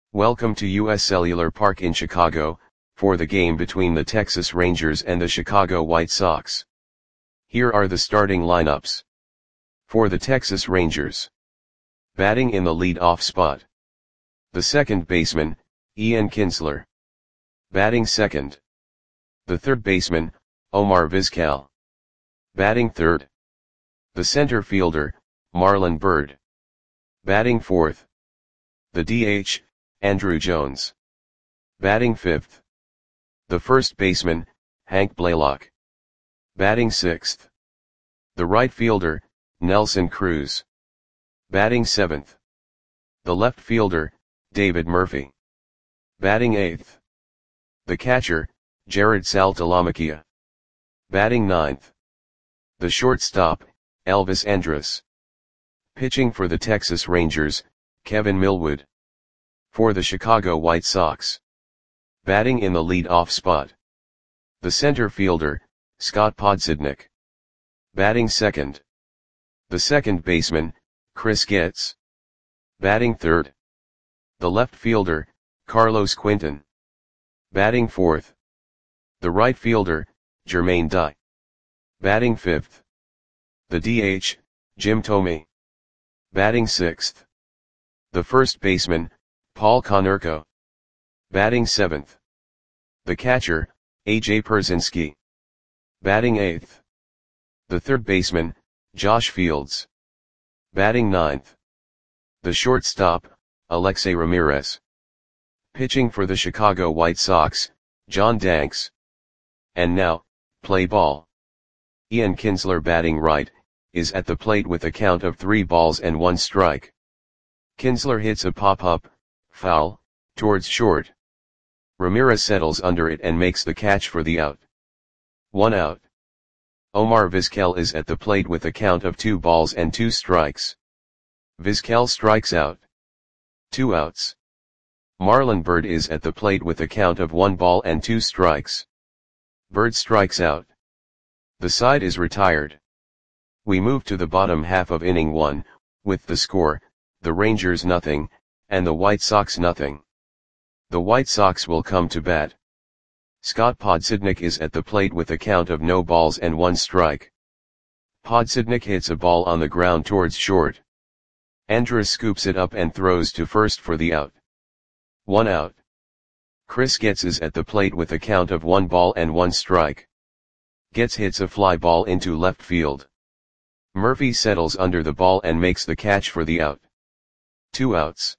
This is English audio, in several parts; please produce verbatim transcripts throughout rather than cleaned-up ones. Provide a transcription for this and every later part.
Welcome to U S Cellular Park in Chicago, for the game between the Texas Rangers and the Chicago White Sox. Here are the starting lineups. For the Texas Rangers. Batting in the lead-off spot. The second baseman, Ian Kinsler. Batting second. The third baseman, Omar Vizquel. Batting third. The center fielder, Marlon Byrd. Batting fourth. The D H, Andruw Jones. Batting fifth. The first baseman, Hank Blalock. Batting sixth. The right fielder, Nelson Cruz. Batting seventh. The left fielder, David Murphy. Batting eighth. The catcher, Jared Saltalamacchia. Batting ninth. The shortstop, Elvis Andrus. Pitching for the Texas Rangers, Kevin Millwood. For the Chicago White Sox. Batting in the lead-off spot. The center fielder, Scott Podsednik. Batting second. The second baseman, Chris Getz. Batting third. The left fielder, Carlos Quinton. Batting fourth. The right fielder, Jermaine Dye. Batting fifth. The D H, Jim Thome. Batting sixth. The first baseman, Paul Konerko. Batting seventh. The catcher, A J Pierzynski. Batting eighth. The third baseman, Josh Fields. Batting ninth. The shortstop, Alexei Ramirez. Pitching for the Chicago White Sox, John Danks. And now, play ball. Ian Kinsler, batting right, is at the plate with a count of three balls and one strike. Kinsler hits a pop-up, foul, towards short. Ramirez settles under it and makes the catch for the out. One out. Omar Vizquel is at the plate with a count of two balls and two strikes. Vizquel strikes out. Two outs. Marlon Byrd is at the plate with a count of one ball and two strikes. Byrd strikes out. The side is retired. We move to the bottom half of inning one, with the score, the Rangers nothing, and the White Sox nothing. The White Sox will come to bat. Scott Podsednik is at the plate with a count of no balls and one strike. Podsednik hits a ball on the ground towards short. Andrus scoops it up and throws to first for the out. One out. Chris Getz is at the plate with a count of one ball and one strike. Getz hits a fly ball into left field. Murphy settles under the ball and makes the catch for the out. Two outs.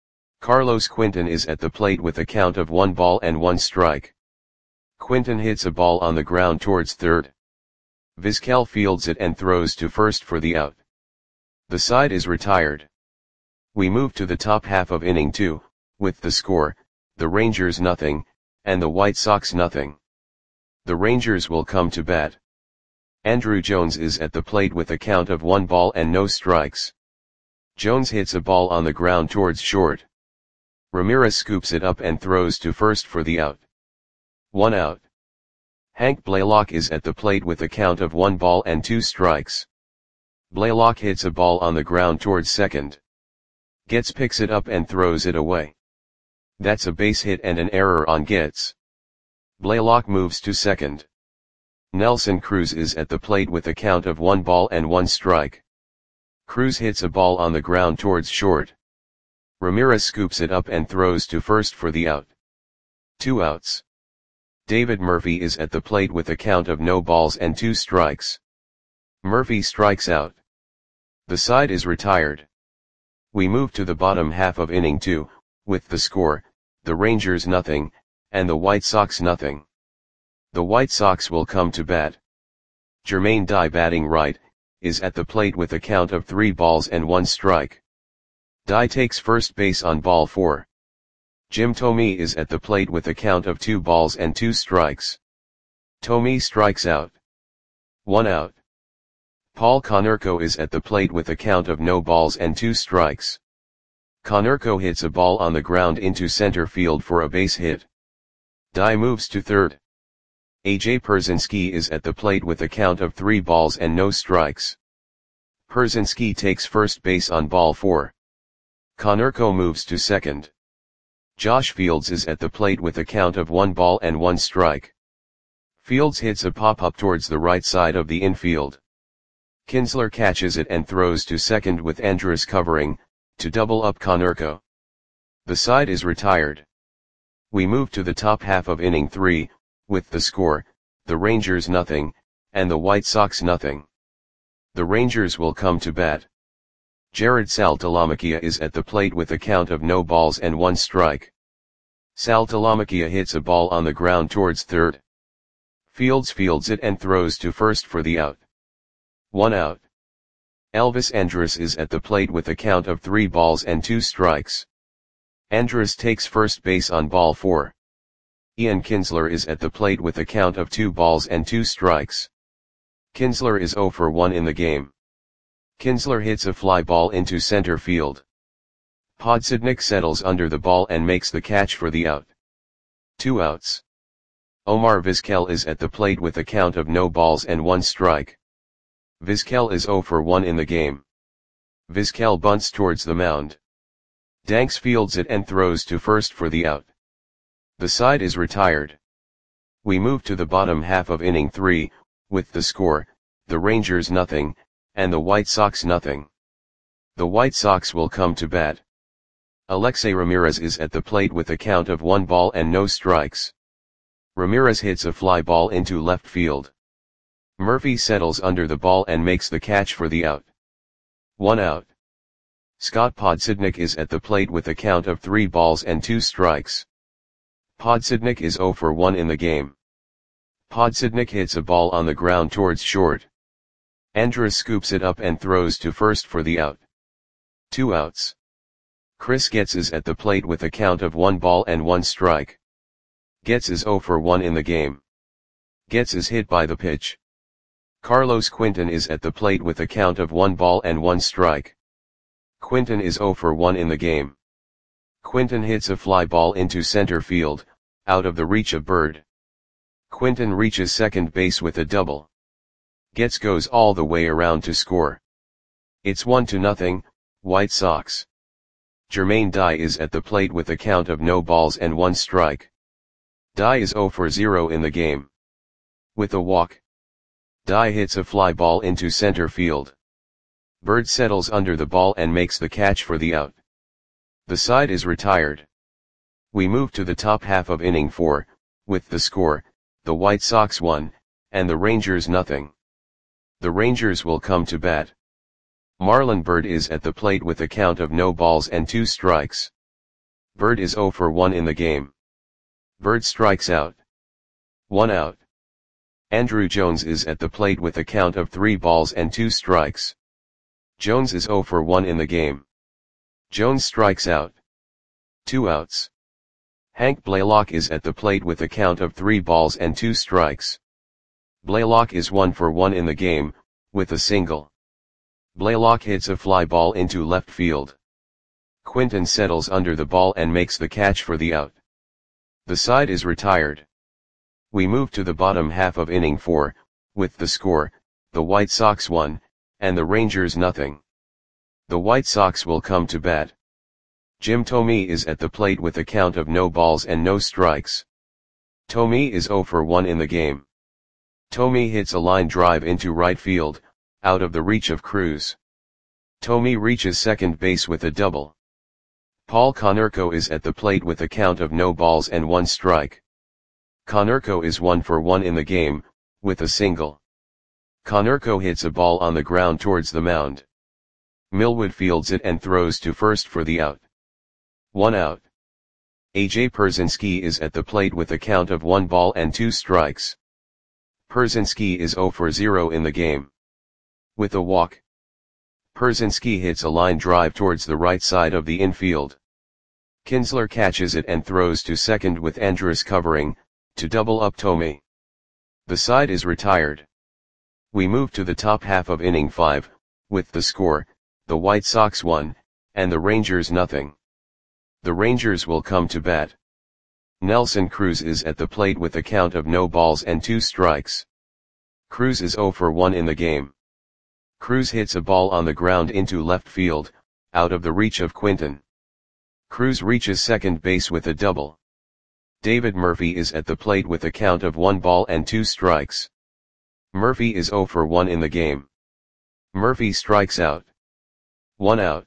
Carlos Quinton is at the plate with a count of one ball and one strike. Quinton hits a ball on the ground towards third. Vizquel fields it and throws to first for the out. The side is retired. We move to the top half of inning two, with the score, the Rangers nothing, and the White Sox nothing. The Rangers will come to bat. Andruw Jones is at the plate with a count of one ball and no strikes. Jones hits a ball on the ground towards short. Ramirez scoops it up and throws to first for the out. One out. Hank Blalock is at the plate with a count of one ball and two strikes. Blalock hits a ball on the ground towards second. Getz picks it up and throws it away. That's a base hit and an error on Getz. Blalock moves to second. Nelson Cruz is at the plate with a count of one ball and one strike. Cruz hits a ball on the ground towards short. Ramirez scoops it up and throws to first for the out. Two outs. David Murphy is at the plate with a count of no balls and two strikes. Murphy strikes out. The side is retired. We move to the bottom half of inning two, with the score, the Rangers nothing, and the White Sox nothing. The White Sox will come to bat. Jermaine Dye, batting right, is at the plate with a count of three balls and one strike. Dye takes first base on ball four. Jim Thome is at the plate with a count of two balls and two strikes. Thome strikes out. One out. Paul Konerko is at the plate with a count of no balls and two strikes. Konerko hits a ball on the ground into center field for a base hit. Dye moves to third. A J Pierzynski is at the plate with a count of three balls and no strikes. Pierzynski takes first base on ball four. Konerko moves to second. Josh Fields is at the plate with a count of one ball and one strike. Fields hits a pop-up towards the right side of the infield. Kinsler catches it and throws to second with Andrus covering, to double up Konerko. The side is retired. We move to the top half of inning three, with the score, the Rangers nothing, and the White Sox nothing. The Rangers will come to bat. Jared Saltalamacchia is at the plate with a count of no balls and one strike. Saltalamacchia hits a ball on the ground towards third. Fields fields it and throws to first for the out. One out. Elvis Andrus is at the plate with a count of three balls and two strikes. Andrus takes first base on ball four. Ian Kinsler is at the plate with a count of two balls and two strikes. Kinsler is zero for one in the game. Kinsler hits a fly ball into center field. Podsednik settles under the ball and makes the catch for the out. Two outs. Omar Vizquel is at the plate with a count of no balls and one strike. Vizquel is zero for one in the game. Vizquel bunts towards the mound. Danks fields it and throws to first for the out. The side is retired. We move to the bottom half of inning three, with the score, the Rangers nothing, and the White Sox nothing. The White Sox will come to bat. Alexei Ramirez is at the plate with a count of one ball and no strikes. Ramirez hits a fly ball into left field. Murphy settles under the ball and makes the catch for the out. One out. Scott Podsednik is at the plate with a count of three balls and two strikes. Podsednik is zero for one in the game. Podsednik hits a ball on the ground towards short. Andrus scoops it up and throws to first for the out. Two outs. Chris Getz is at the plate with a count of one ball and one strike. Getz is zero for one in the game. Getz is hit by the pitch. Carlos Quinton is at the plate with a count of one ball and one strike. Quinton is zero for one in the game. Quinton hits a fly ball into center field, out of the reach of Bird. Quinton reaches second base with a double. Getz goes all the way around to score. It's one to nothing, White Sox. Jermaine Dye is at the plate with a count of no balls and one strike. Dye is zero for zero in the game. With a walk, Dye hits a fly ball into center field. Bird settles under the ball and makes the catch for the out. The side is retired. We move to the top half of inning four, with the score, the White Sox one, and the Rangers nothing. The Rangers will come to bat. Marlon Bird is at the plate with a count of no balls and two strikes. Bird is zero for one in the game. Bird strikes out. One out. Andruw Jones is at the plate with a count of three balls and two strikes. Jones is zero for one in the game. Jones strikes out. Two outs. Hank Blaylock is at the plate with a count of three balls and two strikes. Blaylock is one for one in the game, with a single. Blaylock hits a fly ball into left field. Quinton settles under the ball and makes the catch for the out. The side is retired. We move to the bottom half of inning four, with the score, the White Sox one, and the Rangers nothing. The White Sox will come to bat. Jim Thome is at the plate with a count of no balls and no strikes. Thome is zero for one in the game. Thome hits a line drive into right field, out of the reach of Cruz. Thome reaches second base with a double. Paul Konerko is at the plate with a count of no balls and one strike. Konerko is one for one in the game, with a single. Konerko hits a ball on the ground towards the mound. Millwood fields it and throws to first for the out. One out. A J Pierzynski is at the plate with a count of one ball and two strikes. Pierzynski is zero for zero in the game. With a walk, Pierzynski hits a line drive towards the right side of the infield. Kinsler catches it and throws to second with Andrus covering, to double up Thome. The side is retired. We move to the top half of inning five, with the score, the White Sox one, and the Rangers nothing. The Rangers will come to bat. Nelson Cruz is at the plate with a count of no balls and two strikes. Cruz is zero for one in the game. Cruz hits a ball on the ground into left field, out of the reach of Quinton. Cruz reaches second base with a double. David Murphy is at the plate with a count of one ball and two strikes. Murphy is zero for one in the game. Murphy strikes out. One out.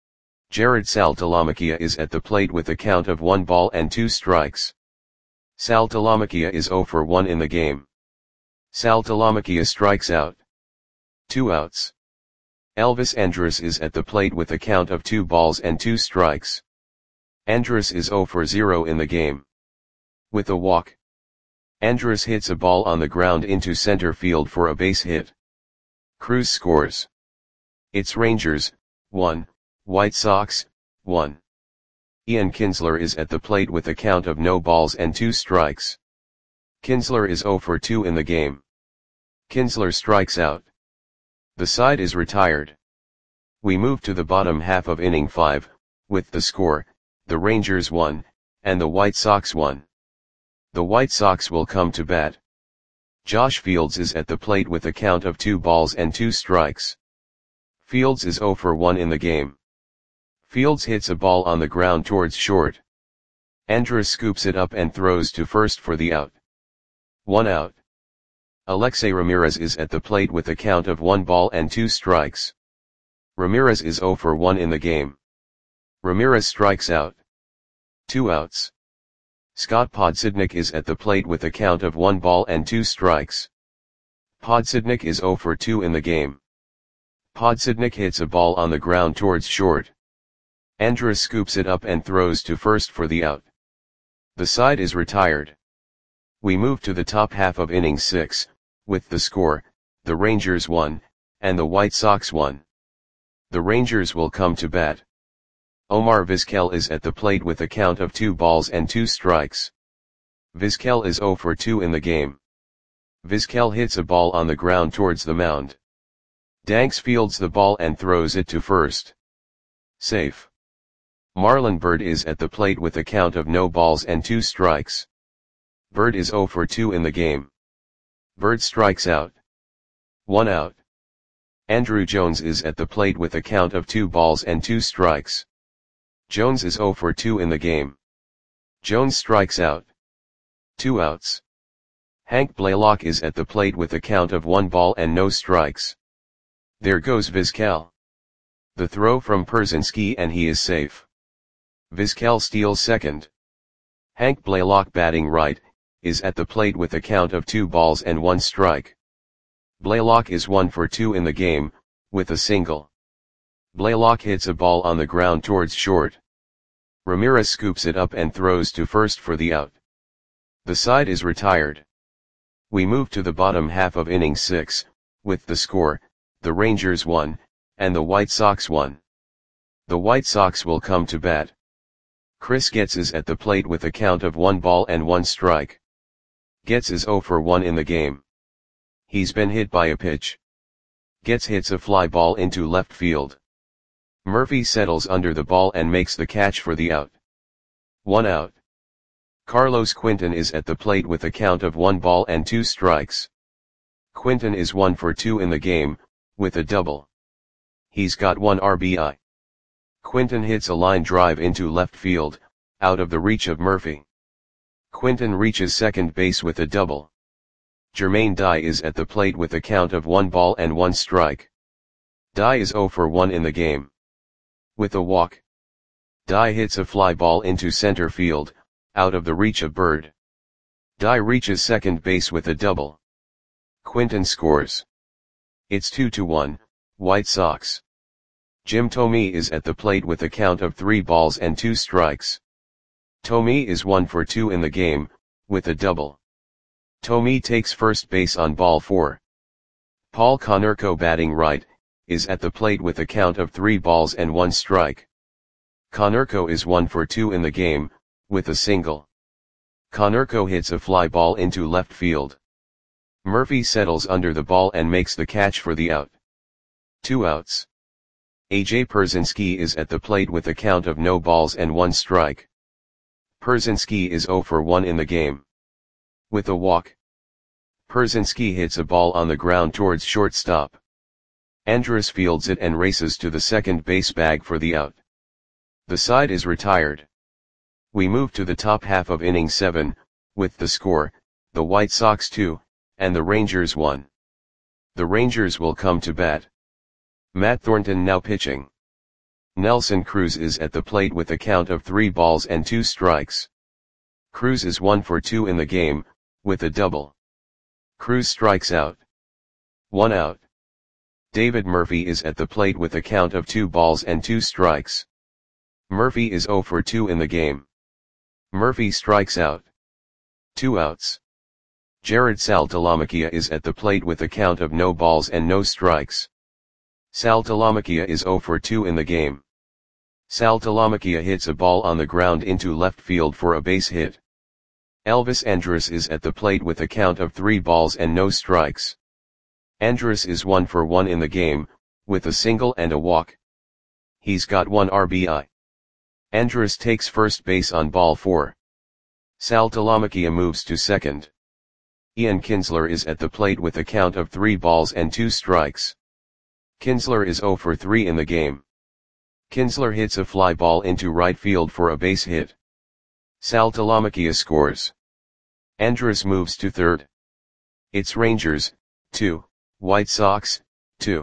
Jared Saltalamacchia is at the plate with a count of one ball and two strikes. Saltalamacchia is zero for one in the game. Saltalamacchia strikes out. Two outs. Elvis Andrus is at the plate with a count of two balls and two strikes. Andrus is zero for zero in the game. With a walk, Andrus hits a ball on the ground into center field for a base hit. Cruz scores. It's Rangers, one, White Sox, one. Ian Kinsler is at the plate with a count of no balls and two strikes. Kinsler is zero for two in the game. Kinsler strikes out. The side is retired. We move to the bottom half of inning five, with the score, the Rangers one, and the White Sox one. The White Sox will come to bat. Josh Fields is at the plate with a count of two balls and two strikes. Fields is zero for one in the game. Fields hits a ball on the ground towards short. Andrus scoops it up and throws to first for the out. One out. Alexei Ramirez is at the plate with a count of one ball and two strikes. Ramirez is zero for one in the game. Ramirez strikes out. Two outs. Scott Podsednik is at the plate with a count of one ball and two strikes. Podsednik is zero for two in the game. Podsednik hits a ball on the ground towards short. Andrus scoops it up and throws to first for the out. The side is retired. We move to the top half of inning six, with the score, the Rangers one, and the White Sox one. The Rangers will come to bat. Omar Vizquel is at the plate with a count of two balls and two strikes. Vizquel is zero for two in the game. Vizquel hits a ball on the ground towards the mound. Danks fields the ball and throws it to first. Safe. Marlon Byrd is at the plate with a count of no balls and two strikes. Byrd is zero for two in the game. Byrd strikes out. One out. Andruw Jones is at the plate with a count of two balls and two strikes. Jones is zero for two in the game. Jones strikes out. Two outs. Hank Blaylock is at the plate with a count of one ball and no strikes. There goes Vizquel. The throw from Pierzynski and he is safe. Vizquel steals second. Hank Blaylock, batting right, is at the plate with a count of two balls and one strike. Blaylock is one for two in the game, with a single. Blaylock hits a ball on the ground towards short. Ramirez scoops it up and throws to first for the out. The side is retired. We move to the bottom half of inning six, with the score, the Rangers one, and the White Sox one. The White Sox will come to bat. Chris Getz is at the plate with a count of one ball and one strike. Getz is zero for one in the game. He's been hit by a pitch. Getz hits a fly ball into left field. Murphy settles under the ball and makes the catch for the out. One out. Carlos Quinton is at the plate with a count of one ball and two strikes. Quinton is one for two in the game, with a double. He's got one R B I. Quinton hits a line drive into left field, out of the reach of Murphy. Quinton reaches second base with a double. Jermaine Dye is at the plate with a count of one ball and one strike. Dye is zero for one in the game. With a walk, Dye hits a fly ball into center field, out of the reach of Byrd. Dye reaches second base with a double. Quinton scores. It's two to one, White Sox. Jim Thome is at the plate with a count of three balls and two strikes. Thome is one for two in the game, with a double. Thome takes first base on ball four. Paul Konerko, batting right, is at the plate with a count of three balls and one strike. Konerko is one for two in the game, with a single. Konerko hits a fly ball into left field. Murphy settles under the ball and makes the catch for the out. Two outs. A J Pierzynski is at the plate with a count of no balls and one strike. Pierzynski is zero for one in the game. With a walk, Pierzynski hits a ball on the ground towards shortstop. Andrus fields it and races to the second base bag for the out. The side is retired. We move to the top half of inning seven, with the score, the White Sox two, and the Rangers one. The Rangers will come to bat. Matt Thornton now pitching. Nelson Cruz is at the plate with a count of three balls and two strikes. Cruz is one for two in the game, with a double. Cruz strikes out. One out. David Murphy is at the plate with a count of two balls and two strikes. Murphy is zero for two in the game. Murphy strikes out. Two outs. Jared Saltalamacchia is at the plate with a count of no balls and no strikes. Saltalamacchia is zero for two in the game. Saltalamacchia hits a ball on the ground into left field for a base hit. Elvis Andrus is at the plate with a count of three balls and no strikes. Andrus is one for one in the game, with a single and a walk. He's got one R B I. Andrus takes first base on ball four. Saltalamacchia moves to second. Ian Kinsler is at the plate with a count of three balls and two strikes. Kinsler is zero for three in the game. Kinsler hits a fly ball into right field for a base hit. Saltalamacchia scores. Andrus moves to third. It's Rangers, two, White Sox, two.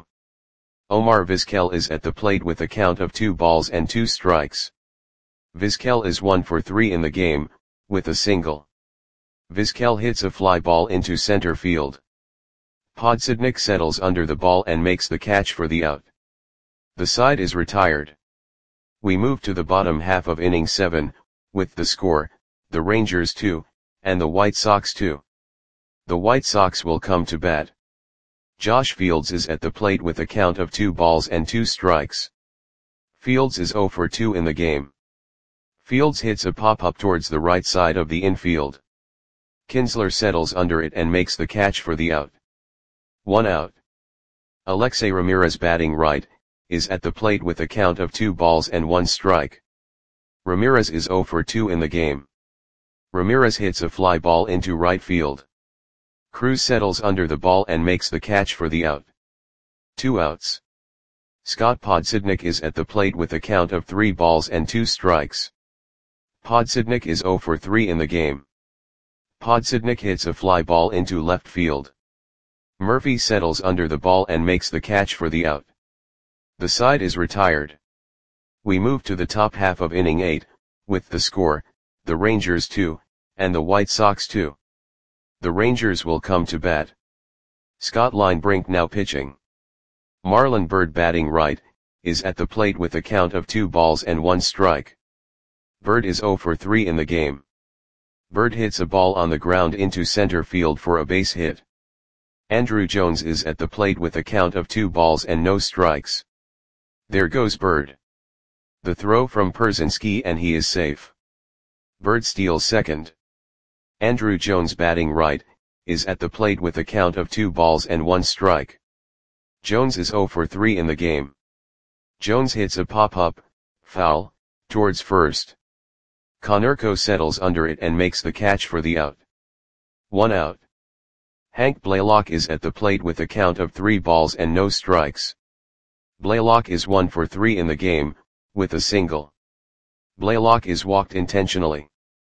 Omar Vizquel is at the plate with a count of two balls and two strikes. Vizquel is one for three in the game, with a single. Vizquel hits a fly ball into center field. Podsednik settles under the ball and makes the catch for the out. The side is retired. We move to the bottom half of inning seven, with the score, the Rangers two, and the White Sox two. The White Sox will come to bat. Josh Fields is at the plate with a count of two balls and two strikes. Fields is zero for two in the game. Fields hits a pop-up towards the right side of the infield. Kinsler settles under it and makes the catch for the out. One out. Alexei Ramirez, batting right, is at the plate with a count of two balls and one strike. Ramirez is zero for two in the game. Ramirez hits a fly ball into right field. Cruz settles under the ball and makes the catch for the out. Two outs. Scott Podsednik is at the plate with a count of three balls and two strikes. Podsednik is zero for three in the game. Podsednik hits a fly ball into left field. Murphy settles under the ball and makes the catch for the out. The side is retired. We move to the top half of inning eight, with the score, the Rangers two, and the White Sox two. The Rangers will come to bat. Scott Linebrink now pitching. Marlon Byrd, batting right, is at the plate with a count of two balls and one strike. Byrd is zero for three in the game. Byrd hits a ball on the ground into center field for a base hit. Andruw Jones is at the plate with a count of two balls and no strikes. There goes Byrd. The throw from Pierzynski and he is safe. Byrd steals second. Andruw Jones, batting right, is at the plate with a count of two balls and one strike. Jones is zero for three in the game. Jones hits a pop-up, foul, towards first. Konerko settles under it and makes the catch for the out. One out. Hank Blaylock is at the plate with a count of three balls and no strikes. Blaylock is one for three in the game, with a single. Blaylock is walked intentionally.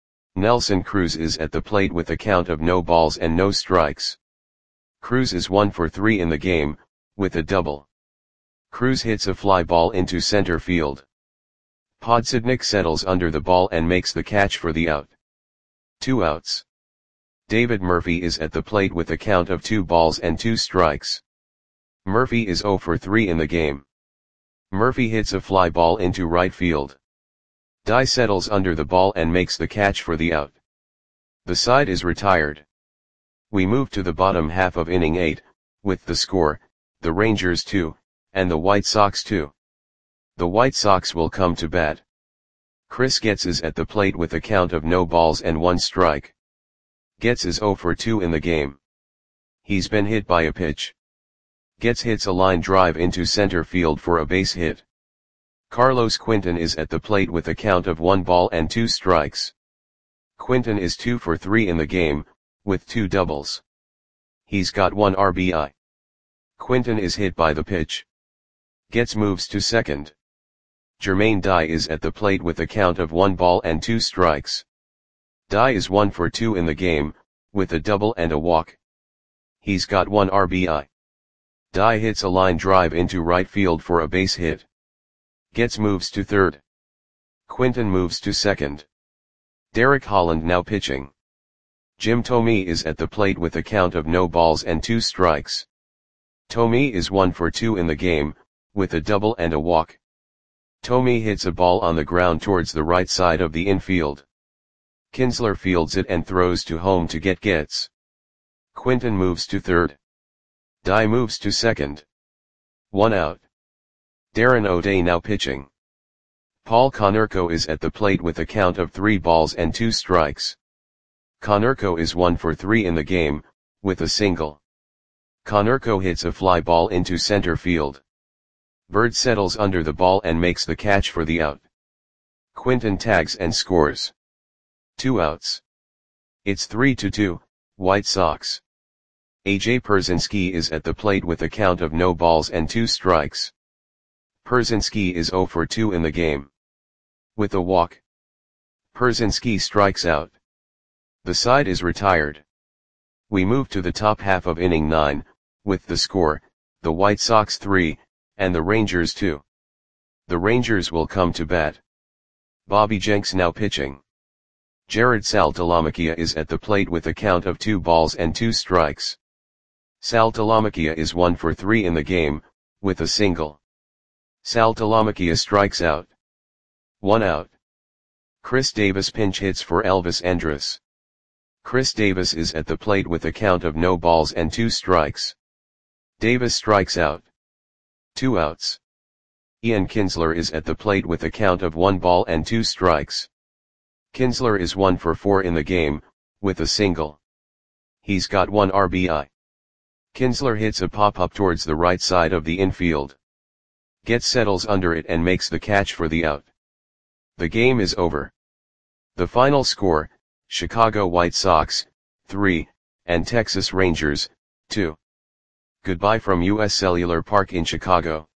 Nelson Cruz is at the plate with a count of no balls and no strikes. Cruz is one for three in the game, with a double. Cruz hits a fly ball into center field. Podsednik settles under the ball and makes the catch for the out. Two outs. David Murphy is at the plate with a count of two balls and two strikes. Murphy is zero for three in the game. Murphy hits a fly ball into right field. Dye settles under the ball and makes the catch for the out. The side is retired. We move to the bottom half of inning eight, with the score, the Rangers two, and the White Sox two. The White Sox will come to bat. Chris Getz is at the plate with a count of no balls and one strike. Getz is zero for two in the game. He's been hit by a pitch. Getz hits a line drive into center field for a base hit. Carlos Quinton is at the plate with a count of one ball and two strikes. Quinton is two for three in the game, with two doubles. He's got one R B I. Quinton is hit by the pitch. Getz moves to second. Jermaine Dye is at the plate with a count of one ball and two strikes. Dye is one for two in the game, with a double and a walk. He's got one R B I. Dye hits a line drive into right field for a base hit. Getz moves to third. Quinton moves to second. Derek Holland now pitching. Jim Thome is at the plate with a count of no balls and two strikes. Thome is one for two in the game, with a double and a walk. Thome hits a ball on the ground towards the right side of the infield. Kinsler fields it and throws to home to get Getz. Quinton moves to third. Dye moves to second. One out. Darren O'Day now pitching. Paul Konerko is at the plate with a count of three balls and two strikes. Konerko is one for three in the game, with a single. Konerko hits a fly ball into center field. Bird settles under the ball and makes the catch for the out. Quinton tags and scores. Two outs. It's three to two, White Sox. A J Pierzynski is at the plate with a count of no balls and two strikes. Pierzynski is zero for two in the game. With a walk. Pierzynski strikes out. The side is retired. We move to the top half of inning nine, with the score, the White Sox three, and the Rangers two. The Rangers will come to bat. Bobby Jenks now pitching. Jared Saltalamacchia is at the plate with a count of two balls and two strikes. Saltalamacchia is one for three in the game, with a single. Saltalamacchia strikes out. One out. Chris Davis pinch hits for Elvis Andrus. Chris Davis is at the plate with a count of no balls and two strikes. Davis strikes out. Two outs. Ian Kinsler is at the plate with a count of one ball and two strikes. Kinsler is one for four in the game, with a single. He's got one R B I. Kinsler hits a pop-up towards the right side of the infield. Getz settles under it and makes the catch for the out. The game is over. The final score, Chicago White Sox, three, and Texas Rangers, two. Goodbye from U S Cellular Park in Chicago.